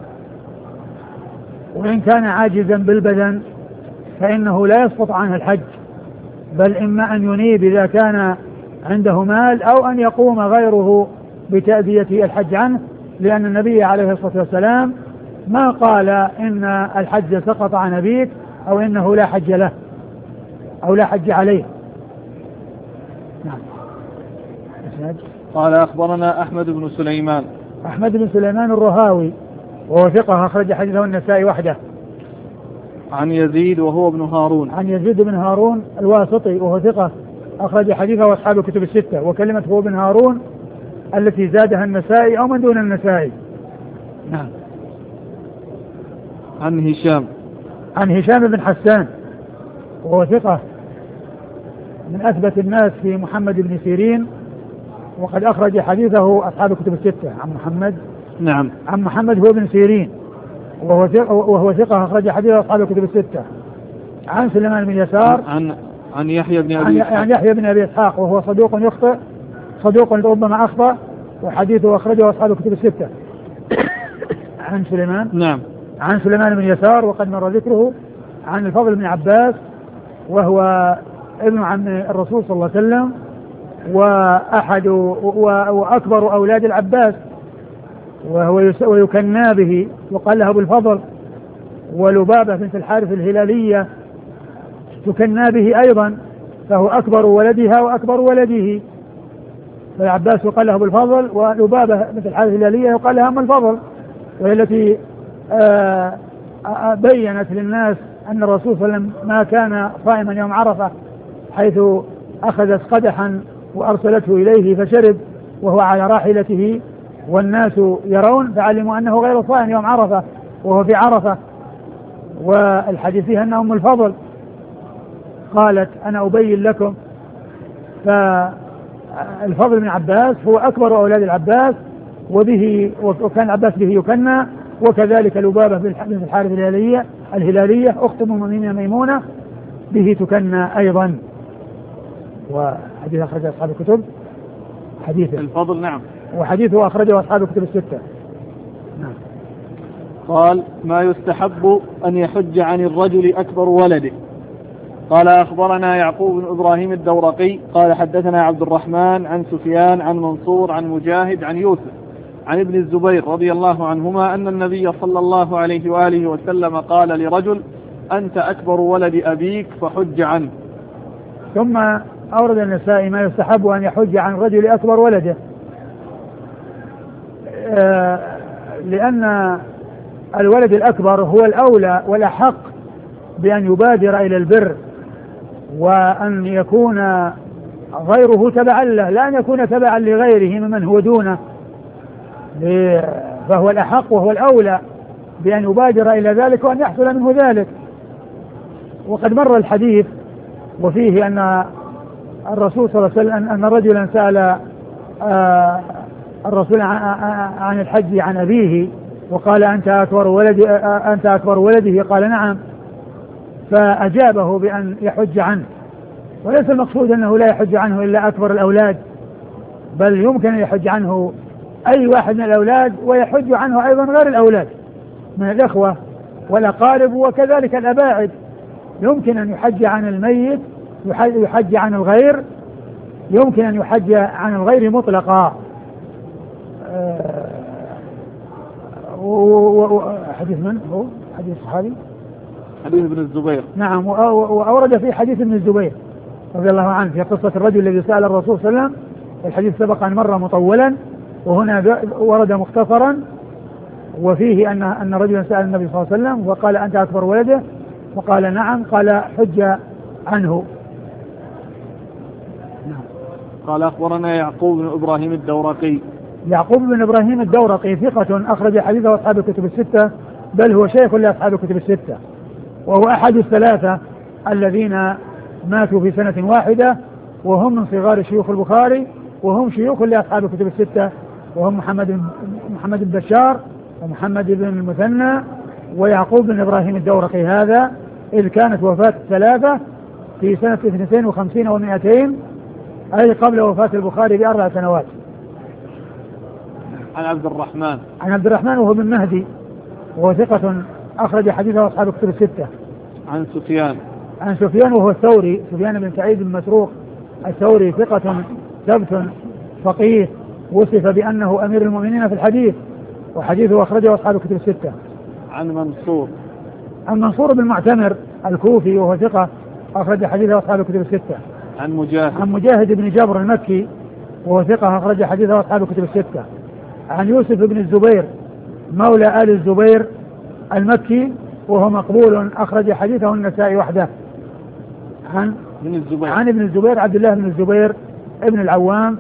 وإن كان عاجزا بالبدن فإنه لا يسقط عنه الحج، بل إما أن ينيب إذا كان عنده مال أو أن يقوم غيره بتأدية الحج عنه، لأن النبي عليه الصلاة والسلام ما قال إن الحج سقط عن أبيك أو إنه لا حج له أو لا حج عليه. نعم. قال أخبرنا أحمد بن سليمان. أحمد بن سليمان الرهاوي وهو ثقة أخرج حديثه النسائي وحده. عن يزيد وهو ابن هارون. عن يزيد بن هارون الواسطي وهو ثقة أخرج حديثه أصحاب الكتب الستة. وكلمة هو بن هارون التي زادها النسائي أو من دون النسائي. نعم. عن هشام. عن هشام بن حسان وهو ثقة من أثبت الناس في محمد بن سيرين، وقد أخرج حديثه أصحاب الكتب الستة. عن محمد. نعم. عن محمد هو بن سيرين وهو ثقة أخرج حديثه أصحاب الكتب الستة. عن سليمان بن يسار. عن يحيى بن أبي إسحاق. عن يحيى بن أبي إسحاق وهو صدوق يخطئ، صدوق ربما أخطأ، وحديثه أخرجه أصحاب الكتب الستة. عن سليمان. نعم. عن سليمان بن يسار وقد مر ذكره. عن الفضل بن عباس وهو ابن عم الرسول صلى الله عليه وسلم وأحد وأكبر أولاد العباس، ويكنى به وقال له أبو الفضل. ولبابة بنت الحارث الهلالية تكنى به أيضا، فهو أكبر ولدها وأكبر ولده. فالعباس يقال له أبو الفضل، ولبابة بنت الحارث الهلالية يقال لها أم الفضل، وهي التي بينت للناس أن الرسول صلى الله عليه وسلم ما كان صائما يوم عرفة، حيث أخذت قدحا وأرسلته إليه فشرب وهو على راحلته والناس يرون، فعلموا أنه غير صائم يوم عرفة وهو في عرفة. والحديث فيها أن أم الفضل قالت أنا أبين لكم. فالفضل بن عباس هو أكبر أولاد العباس، وكان العباس به يكنى، وكذلك لبابة بن الحارث الهلالية أخت أم المؤمنين ميمونة به تكنى أيضا. وحديث أخرجه أصحاب الكتب حديثه الفضل. نعم. وحديثه أخرجه أصحاب الكتب الستة. نعم. قال ما يستحب أن يحج عن الرجل أكبر ولده. قال أخبرنا يعقوب بن إبراهيم الدورقي قال حدثنا عبد الرحمن عن سفيان عن منصور عن مجاهد عن يوسف عن ابن الزبير رضي الله عنهما أن النبي صلى الله عليه وآله وسلم قال لرجل أنت أكبر ولد أبيك فحج عنه. ثم أورد النسائي ما يستحب أن يحج عن رجل أكبر ولده، لأن الولد الأكبر هو الأولى والأحق بأن يبادر إلى البر، وأن يكون غيره تبعا له، لا أن يكون تبعا لغيره ممن هو دونه، فهو الأحق وهو الأولى بأن يبادر إلى ذلك وأن يحصل منه ذلك. وقد مر الحديث وفيه أن الرسول صلى الله عليه وسلم أن رجلا سأل الرسول عن الحج عن أبيه وقال أنت أكبر ولده، قال نعم، فأجابه بأن يحج عنه. وليس المقصود أنه لا يحج عنه إلا أكبر الأولاد، بل يمكن أن يحج عنه أي واحد من الأولاد، ويحج عنه أيضا غير الأولاد من الإخوة والأقارب وكذلك الأباعد. يمكن أن يحج عن الميت، يحج عن الغير، يمكن أن يحج عن الغير مطلقا. حديث من هو؟ حديث الصحابي؟ حديث ابن الزبير. نعم. وأورد في حديث ابن الزبير رضي الله عنه في قصة الرجل الذي سأل الرسول صلى الله عليه وسلم. الحديث سبق أن مر مطولا، وهنا ورد مختصرا، وفيه أن رجلا سأل النبي صلى الله عليه وسلم وقال أنت أكبر ولده، وقال نعم، قال حج عنه. نعم. قال أخبرنا يعقوب بن إبراهيم الدورقي. يعقوب بن إبراهيم الدورقي ثقة أخرج حديثه أصحاب الكتب الستة، بل هو شيخ لأصحاب الكتب الستة، وهو أحد الثلاثة الذين ماتوا في سنة واحدة، وهم من صغار شيوخ البخاري، وهم شيوخ لأصحاب الكتب الستة، وهم محمد بن بشار ومحمد بن المثنى ويعقوب بن إبراهيم الدورقي هذا، إذ كانت وفاة الثلاثة في سنة 52 و200، أي قبل وفاة البخاري ب4 سنوات. عن عبد الرحمن وهو بن مهدي وهو ثقة أخرج حديثه أصحاب الكتب الستة. عن سفيان وهو الثوري، سفيان بن سعيد بن مسروق الثوري، ثقة ثبت فقيه وصف بأنه أمير المؤمنين في الحديث، وحديثه أخرجه أصحاب الكتب الستة. عن منصور بن معتمر الكوفي وهو ثقة أخرج حديثه أصحاب الكتب الستة. عن مجاهد بن جبر المكي وهو ثقة أخرج حديثه أصحاب الكتب الستة. عن يوسف بن الزبير مولى آل الزبير المكي وهو مقبول أخرج حديثه النسائي وحده. عن ابن الزبير عبد الله بن الزبير ابن العوام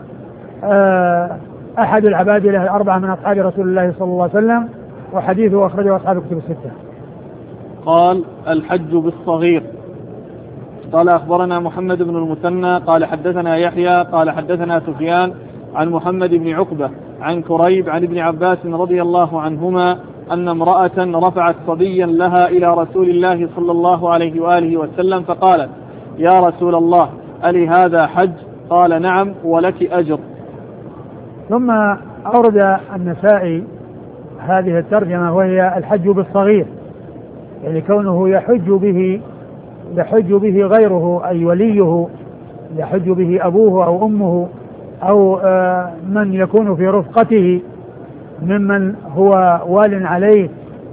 أحد العبادلة الأربعة من أصحاب رسول الله صلى الله عليه وسلم، وحديثه أخرجه أصحاب الكتب الستة. قال الحج بالصغير. قال أخبرنا محمد بن المثنى قال حدثنا يحيى قال حدثنا سفيان عن محمد بن عقبة عن كريب عن ابن عباس رضي الله عنهما أن امرأة رفعت صبيا لها إلى رسول الله صلى الله عليه وآله وسلم فقالت: يا رسول الله، ألي هذا حج؟ قال: نعم ولك أجر. ثم أورد النسائي هذه الترجمة وهي الحج بالصغير، يعني كونه يحج به غيره أي وليه، يحج به أبوه أو أمه أو من يكون في رفقته ممن هو وال عليه،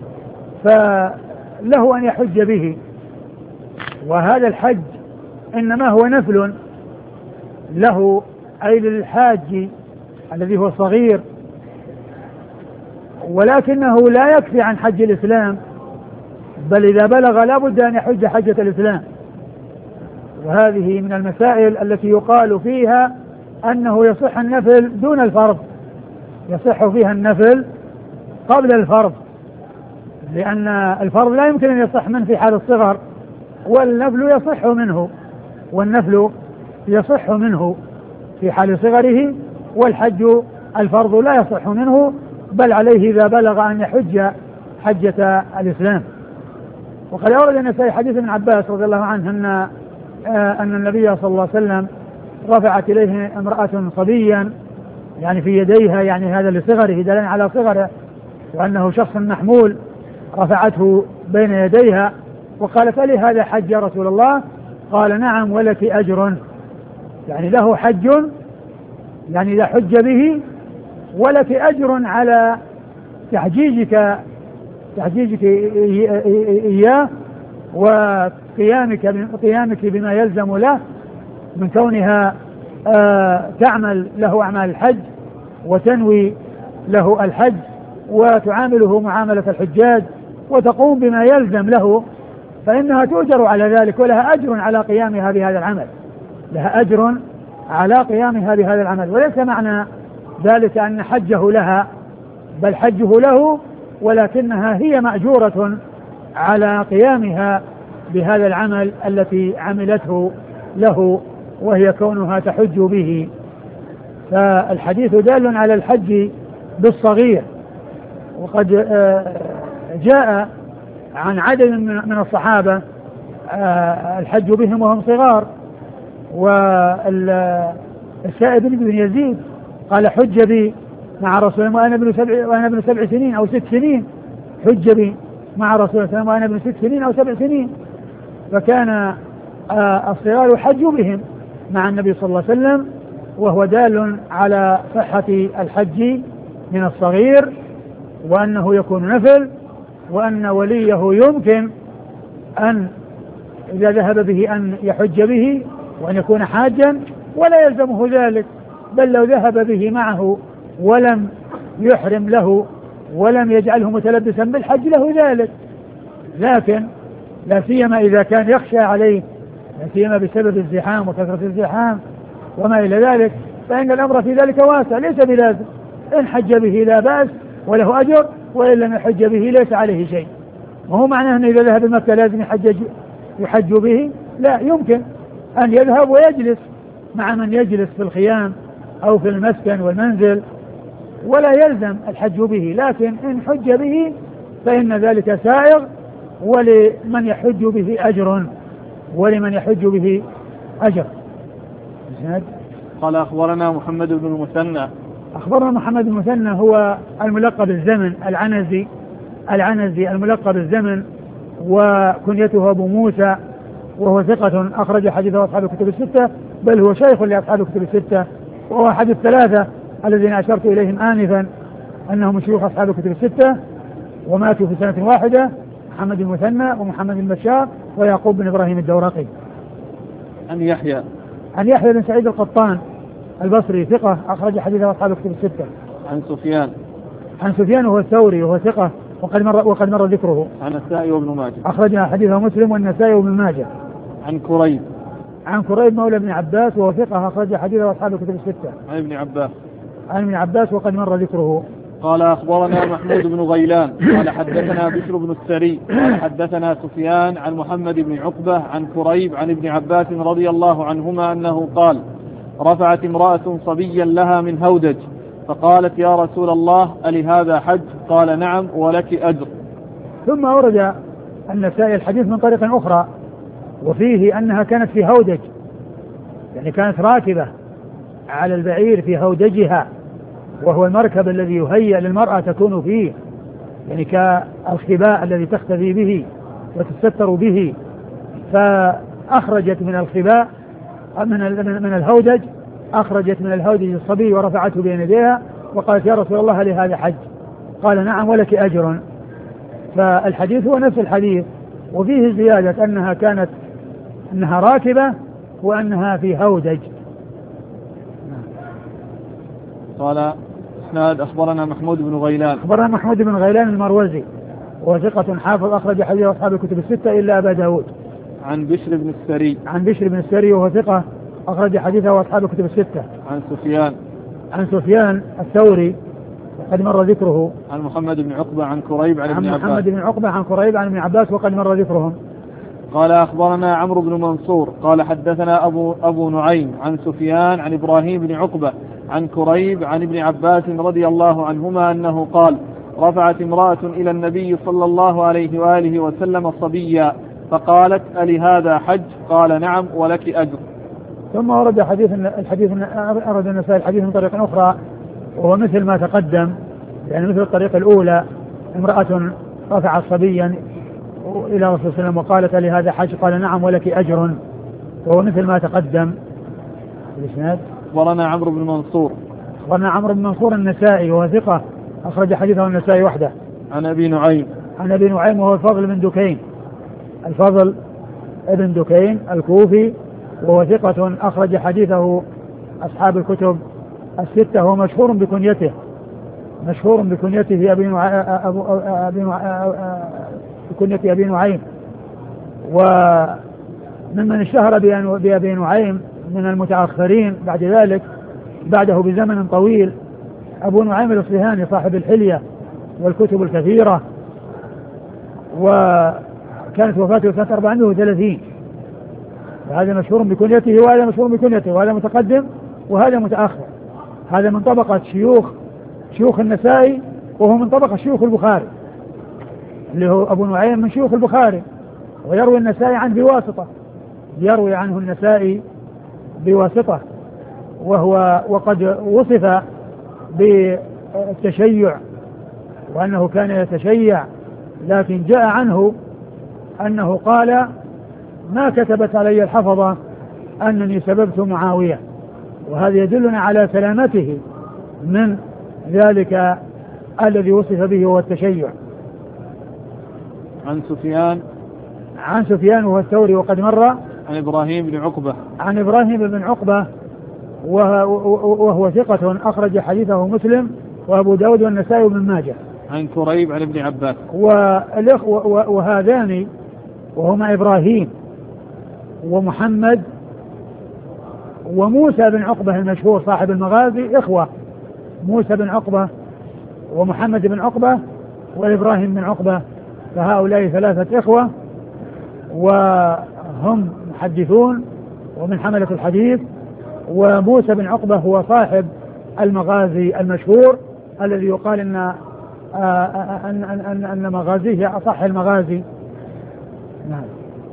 فله أن يحج به. وهذا الحج إنما هو نفل له أي للحاج الذي هو صغير، ولكنه لا يكفي عن حج الإسلام، بل إذا بلغ لا بد أن يحج حجة الإسلام. وهذه من المسائل التي يقال فيها أنه يصح النفل دون الفرض، يصح فيها النفل قبل الفرض، لأن الفرض لا يمكن أن يصح منه في حال الصغر، والنفل يصح منه في حال صغره، والحج الفرض لا يصح منه، بل عليه إذا بلغ أن يحج حجة الإسلام. وقد أورد النسائي حديث ابن عباس رضي الله عنه أن النبي صلى الله عليه وسلم رفعت إليه امرأة صبيا يعني في يديها، يعني هذا لصغره دلالة على صغره وأنه شخص محمول، رفعته بين يديها وقالت: لي هذا حج يا رسول الله؟ قال: نعم ولك أجر، يعني له حج، يعني إذا حج به، ولك أجر على تحجيجك إياه وقيامك بما يلزم له من كونها تعمل له أعمال الحج وتنوي له الحج وتعامله معاملة الحجاج وتقوم بما يلزم له، فإنها تؤجر على ذلك ولها أجر على قيامها بهذا العمل، لها أجر على قيامها بهذا العمل. وليس معنى ذلك أن حجه لها، بل حجه له، ولكنها هي مأجورة على قيامها بهذا العمل التي عملته له، وهي كونها تحج به. فالحديث دال على الحج بالصغير. وقد جاء عن عدد من الصحابة الحج بهم وهم صغار، والسائب بن يزيد قال: حج بي مع رسول الله وأنا ابن 7 سنين أو 6 سنين، حج بي مع رسول الله وأنا ابن 6 سنين أو 7 سنين. فكان الصغار يحج بهم مع النبي صلى الله عليه وسلم، وهو دال على صحة الحج من الصغير، وأنه يكون نفل، وأن وليه يمكن أن إذا ذهب به أن يحج به وأن يكون حاجا، ولا يلزمه ذلك، بل لو ذهب به معه ولم يحرم له ولم يجعله متلبسا بالحج له ذلك. لكن لا سيما إذا كان يخشى عليه، لا سيما بسبب الزحام وكثرة الزحام وما إلى ذلك، فإن الأمر في ذلك واسع، ليس بلازم. إن حج به لا بأس وله أجر، وإن لم يحج به ليس عليه شيء. وهو معناه أنه إذا ذهب مكة لازم يحج به؟ لا، يمكن أن يذهب ويجلس مع من يجلس في الخيام أو في المسكن والمنزل، ولا يلزم الحج به. لكن إن حج به فإن ذلك سائغ، ولمن يحج به أجر، قال: أخبرنا محمد بن المثنى. أخبرنا محمد بن المثنى هو الملقب الزمن العنزي الملقب الزمن، وكنيته أبو موسى، وهو ثقة أخرج حديثه أصحاب الكتب الستة، بل هو شيخ لأصحاب الكتب الستة، وهو أحد الثلاثة الذين أشرت إليهم آنفا أنهم شيوخ أصحاب الكتب الستة وماتوا في سنة واحدة: محمد المثنى ومحمد البشار ويعقوب بن إبراهيم الدورقي. عن يحيى بن سعيد القطان البصري ثقة أخرج حديثه أصحاب الكتب الستة. عن سفيان وهو الثوري وهو ثقة وقد مر ذكره. عن النسائي وابن ماجه أخرج حديثه مسلم والنسائي وابن ماجه. عن كريب مولى ابن عباس وهو ثقة أخرج حديثه أصحاب الكتب الستة. عن ابن عباس وقد مر ذكره. قال أخبرنا محمود بن غيلان قال حدثنا بشر بن السري قال حدثنا سفيان عن محمد بن عقبة عن كريب عن ابن عباس رضي الله عنهما أنه قال: رفعت امرأة صبيا لها من هودج فقالت: يا رسول الله ألهذا حج؟ قال: نعم ولك أجر. ثم ورد النسائي الحديث من طريق أخرى وفيه أنها كانت في هودج، يعني كانت راكبة على البعير في هودجها، وهو المركب الذي يهيأ للمرأة تكون فيه، يعني كالخباء الذي تختفي به وتستتر به. فأخرجت من الخباء من الهودج، أخرجت من الهودج الصبي ورفعته بين يديها وقالت: يا رسول الله لهذا حج؟ قال: نعم ولك أجر. فالحديث هو نفس الحديث وفيه زيادة أنها راكبة وأنها في هودج. قال إسناد: أخبرنا محمود بن غيلان المروزي وثقة حافظ أخرج حديث أصحاب الكتب الستة إلا أبا داود. عن بشر بن السري وهو ثقة أخرج حديثه أصحاب الكتب الستة. عن سفيان الثوري وقد مر ذكره. عن محمد بن عقبة عن كريب عن ابن عباس وقد مر ذكرهم. قال أخبرنا عمرو بن منصور قال حدثنا أبو نعيم عن سفيان عن إبراهيم بن عقبة عن كريب عن ابن عباس رضي الله عنهما أنه قال: رفعت امرأة إلى النبي صلى الله عليه وآله وسلم صبيا فقالت: ألهذا حج؟ قال: نعم ولك أجر. ثم ورد أرد النسائي الحديث من طريق أخرى وهو مثل ما تقدم، يعني مثل الطريقة الأولى: امرأة رفعت صبيا إلى رسول الله صلى الله عليه وسلم وقالت: ألهذا حج؟ قال: نعم ولك أجر. وهو مثل ما تقدم. الإسناد: أخبرنا عمرو بن منصور النسائي وهو ثقة أخرج حديثه النسائي وحده. عن أبي نعيم وهو الفضل بن دكين الكوفي وهو ثقة أخرج حديثه أصحاب الكتب الستة. هو مشهور بكنيته أبي نعيم، وممن اشتهر بأبي نعيم من المتأخرين بعده بزمن طويل أبو نعيم الأصفهاني صاحب الحلية والكتب الكثيرة، وكانت وفاته سنة 430. هذا مشهور بكنيته وهذا مشهور بكنيته، وهذا متقدم وهذا متأخر. هذا من طبقة شيوخ النسائي وهو من طبقة شيوخ البخاري، اللي هو أبو نعيم من شيوخ البخاري، ويروي النسائي عنه النسائي بواسطة، وقد وصف بالتشيع وأنه كان يتشيع، لكن جاء عنه أنه قال: ما كتبت علي الحفظة أنني سببت معاوية. وهذا يدلنا على سلامته من ذلك الذي وصف به هو التشيع. عن سفيان وهو الثوري وقد مر. عن إبراهيم بن عقبة وهو ثقة أخرج حديثه مسلم وأبو داود والنسائي وابن ماجه. عن كريب عن ابن عباس. وهذان وهما إبراهيم ومحمد وموسى بن عقبة المشهور صاحب المغازي إخوة. موسى بن عقبة ومحمد بن عقبة وإبراهيم بن عقبة، فهؤلاء ثلاثة إخوة وهم محدثون ومن حملة الحديث. وموسى بن عقبة هو صاحب المغازي المشهور الذي يقال أن مغازيه أصح المغازي. نعم.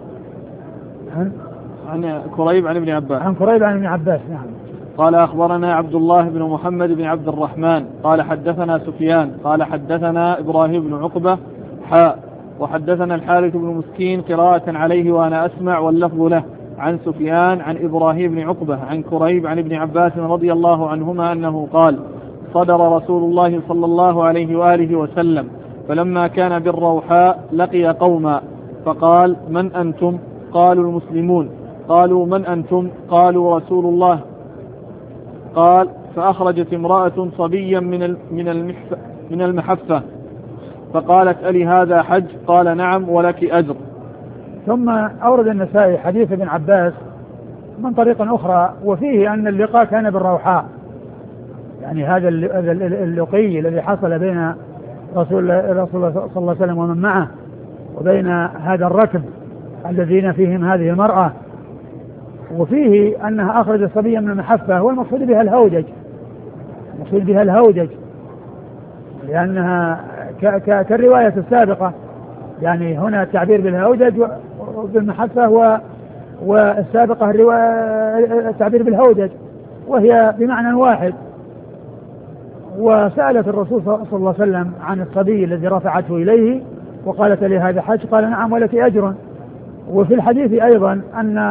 عن كريب عن ابن عباس. نعم. قال أخبرنا عبد الله بن محمد بن عبد الرحمن قال حدثنا سفيان قال حدثنا إبراهيم بن عقبة وحدثنا الحارث بن مسكين قراءة عليه وأنا أسمع واللفظ له عن سفيان عن إبراهيم بن عقبة عن كريب عن ابن عباس رضي الله عنهما أنه قال: صدر رسول الله صلى الله عليه وآله وسلم فلما كان بالروحاء لقي قوما فقال: من أنتم؟ قالوا: المسلمون. قالوا: من أنتم؟ قالوا: رسول الله. قال: فأخرجت امرأة صبيا من المحفة فقالت: ألي هذا حج؟ قال: نعم ولك أجر. ثم أورد النسائي حديث ابن عباس من طريق أخرى وفيه أن اللقاء كان بالروحاء، يعني هذا اللقي الذي حصل بين رسول الله صلى الله عليه وسلم ومن معه وبين هذا الركب الذين فيهم هذه المرأة، وفيه أنها أخرجت صبيا من المحفة، والمقصود بها الهودج، المقصود بها الهودج لأنها كالرواية السابقة، يعني هنا التعبير بالهودج وبالمحفة، والسابقة التعبير بالهودج، وهي بمعنى واحد. وسألت الرسول صلى الله عليه وسلم عن الصبي الذي رفعته إليه وقالت: لي هذا حج؟ قال: نعم ولك أجر. وفي الحديث أيضا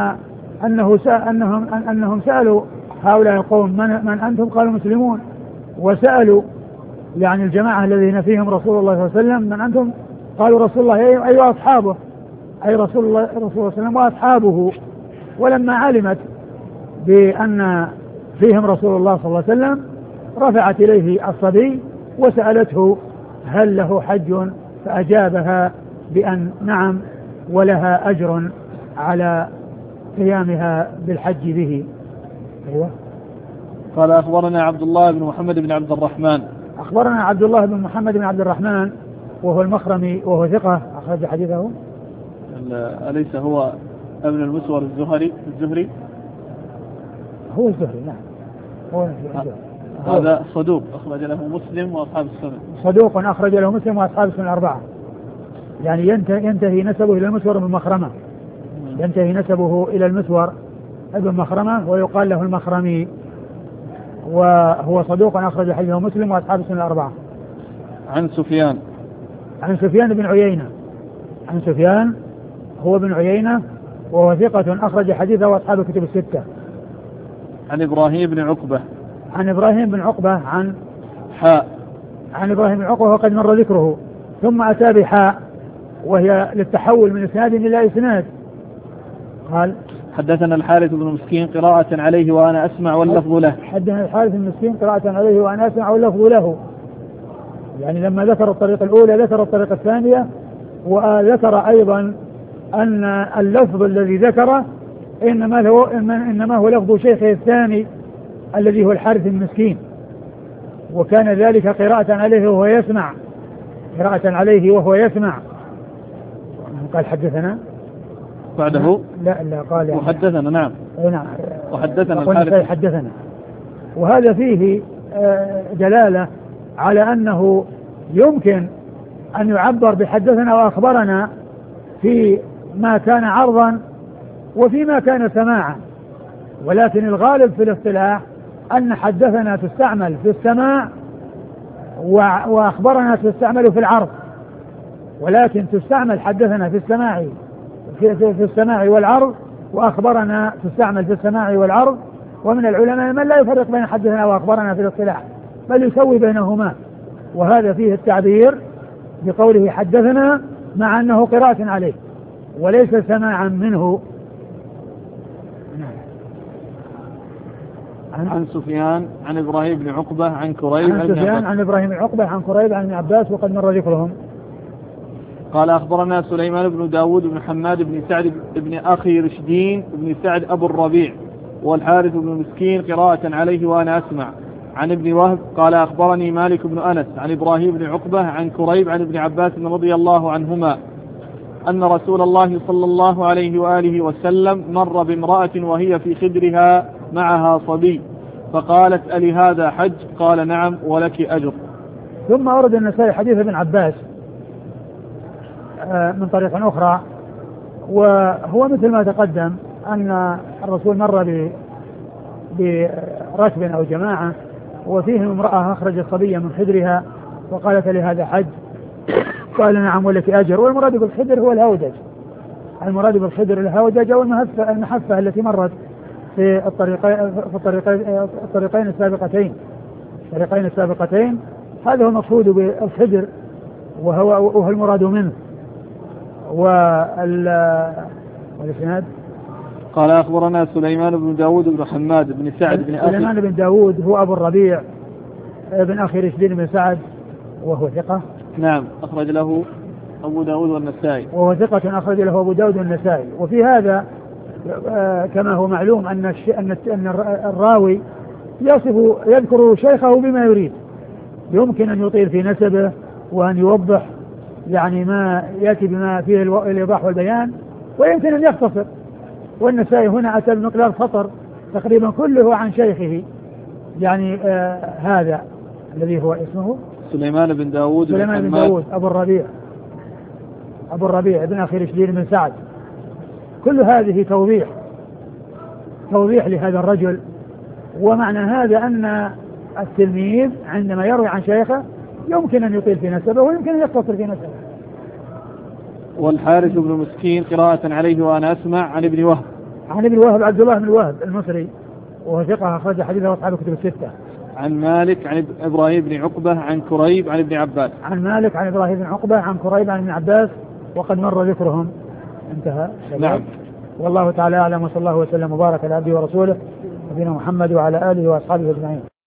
أنهم سألوا هؤلاء القوم: من أنتم؟ قالوا: مسلمون. وسألوا يعني الجماعة الذين فيهم رسول الله صلى الله عليه وسلم: من أنتم؟ قالوا: رسول الله أي وأصحابه، أي رسول الله صلى الله عليه وسلم وأصحابه. ولما علمت بأن فيهم رسول الله صلى الله عليه وسلم رفعت إليه الصبي وسألته: هل له حج؟ فأجابها بأن نعم ولها أجر على قيامها بالحج به. أيوة. قال: أخبرنا عبد الله بن محمد بن عبد الرحمن. أخبرنا عبد الله بن محمد بن عبد الرحمن وهو المخرمي وهو ثقة أخرج حديثه. أليس هو ابن المسور الزهري؟ هو الزهري، نعم هو الزهري. هذا صدوق أخرج له مسلم وأصحاب السنن. صدوق أخرج له مسلم وأصحاب السنن الأربعة، يعني ينتهي نسبه إلى المسور بن مخرمة، ينتهي نسبه إلى المسور ابن مخرمة ويقال له المخرمي، وهو صدوق أخرج حديثه مسلم وأصحاب السنن الأربعة. عن سفيان بن عيينة، عن سفيان هو بن عيينة وهو ثقة أخرج حديثه وأصحاب الكتب الستة. عن إبراهيم بن عقبة، عن إبراهيم بن عقبة عن إبراهيم بن عقبة وقد مر ذكره، ثم أتى بحاء وهي للتحول من إسناد إلى إسناد. قال: حدثنا الحارث بن مسكين قراءة عليه وأنا أسمع واللفظ له. حدثنا الحارث بن مسكين قراءة عليه وأنا أسمع واللفظ له، يعني لما ذكر الطريقة الأولى ذكر الطريقة الثانية، وذكر أيضا أن اللفظ الذي ذكره إنما هو لفظ شيخه الثاني الذي هو الحارث المسكين، وكان ذلك قراءة عليه وهو يسمع، قراءة عليه وهو يسمع. قال: حدثنا بعده؟ لا قال يعني وحدثنا. نعم وحدثنا الحارث حدثنا. وهذا فيه دلالة على أنه يمكن أن يعبر بحدثنا وأخبرنا في ما كان عرضا وفيما كان سماعا، ولكن الغالب في الاصطلاح أن حدثنا تستعمل في السماع وأخبرنا تستعمل في العرض، ولكن تستعمل حدثنا في السماع والعرض، وأخبرنا تستعمل في السماع والعرض. ومن العلماء من لا يفرق بين حدثنا وأخبرنا في الاصطلاح بل يسوي بينهما، وهذا فيه التعبير بقوله حدثنا مع أنه قراءة عليه وليس سماعا منه. عن سفيان عن إبراهيم بن عقبة عن كريب عن إبراهيم بن عقبة عن كريب عن ابن عباس وقد مر ذكرهم. قال: أخبرنا سليمان بن داود بن حماد بن سعد بن أخي رشدين بن سعد أبو الربيع والحارث بن مسكين قراءة عليه وأنا أسمع. عن ابن وهب قال: أخبرني مالك بن أنس عن إبراهيم بن عقبة عن كريب عن ابن عباس رضي الله عنهما أن رسول الله صلى الله عليه وآله وسلم مر بامرأة وهي في خدرها معها صبي فقالت: ألي هذا حج؟ قال: نعم ولك أجر. ثم أورد النسائي حديث ابن عباس من طريق أخرى، وهو مثل ما تقدم أن الرسول مر بركب أو جماعة وفيهم امرأة أخرجت صبيا من خدرها وقالت: لي هذا حج؟ قال: نعم ولك أجر. والمراد بالخدر هو الهودج، المراد بالخدر الهودج أو المحفة التي مرت في الطريقين السابقتين. هذا هو المقصود بالخدر وهو المراد منه. والإسناد قال أخبرنا سليمان بن داود بن حماد بن سعد بن أخي. سليمان بن داود هو أبو الربيع بن أخي رشدين بن سعد وهو ثقة. نعم أخرج له أبو داود والنسائي. وهو ثقة أخرج له أبو داود والنسائي. وفي هذا كما هو معلوم أن الراوي يذكر شيخه بما يريد، يمكن أن يطيل في نسبه وأن يوضح يعني ما يأتي بما فيه الإيضاح والبيان، ويمكن أن يختصر. والنسائي هنا أتى بمقدار سطر تقريبا كله عن شيخه، يعني هذا الذي هو اسمه سليمان بن داود أبو الربيع بن أخي رشدين بن سعد. كل هذه توضيح لهذا الرجل. ومعنى هذا أن التلميذ عندما يروي عن شيخه يمكن أن يطيل في نسبه ويمكن أن يختصر في نسبه. والحارث بن مسكين قراءة عليه وأنا أسمع عن ابن وهب. عبد الله بن وهب المصري وهو ثقة أخرج حديثه أصحاب الكتب الستة. عن مالك عن إبراهيم بن عقبة عن كريب عن ابن عباس. عن مالك عن إبراهيم بن عقبة عن كريب عن ابن عباس وقد مر ذكرهم. انتهى. نعم. والله تعالى أعلم، وصلى الله وسلم وبارك على عبده ورسوله نبينا محمد وعلى آله وأصحابه أجمعين.